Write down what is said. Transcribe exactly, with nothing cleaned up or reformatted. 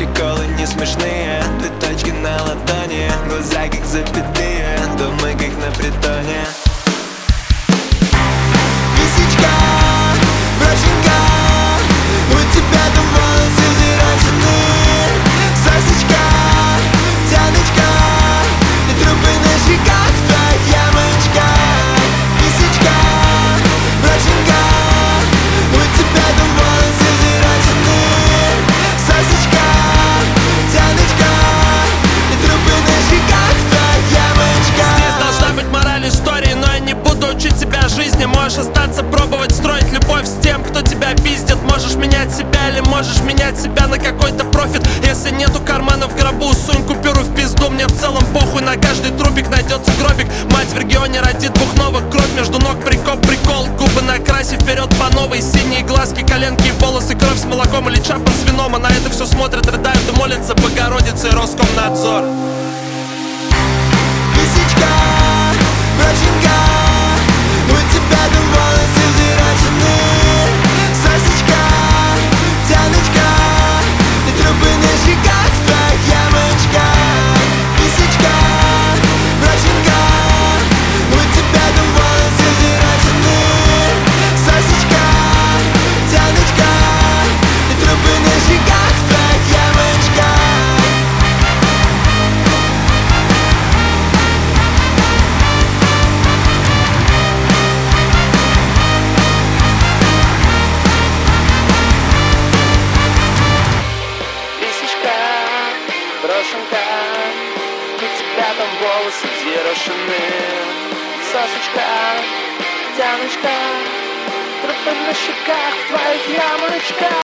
приколы не смешные. Ты точки на ладони, глаза как запятые, думай как на притоне. Лисичка, брошенка, у тебя там волосы взъерошены. Сосочка, тяночка, и трупы на щеках в твоих ямочках. Лисичка, брошенка, у тебя там волосы взъерошены. Сосочка, тяночка, и трупы на щеках в твоих ямочках. Здесь должна быть мораль истории, но я не буду учить тебя жизни. Можешь остаться, пробовать строить любовь с тем, кто тебя пиздит. Можешь менять себя или можешь менять себя на какой-то профит. Если нету кармана в гробу, сунь купюру в пизду. Мне в целом похуй, на каждый трубик найдется гробик. Мать в регионе родит двух новых, кровь между ног, прикоп, прикол. Губы накраси, вперед по новой. Синие глазки, коленки и волосы, кровь с молоком или чапан с вином. А на это все смотрят, рыдают и молятся Богородице и Роскомнадзор. Лисичка, брошенка, у тебя там волосы взъерошены. Сосочка, тяночка, и трупы на щеках в твоих ямочках. Лисичка, брошенка, у тебя там волосы взъерошены. Сосочка, тяночка, и трупы на щеках в твоих ямочках. Лисичка, брошенка, у тебя там волосы взъерошены. Сосочка, тяночка, трупы на щеках в твоих ямочках.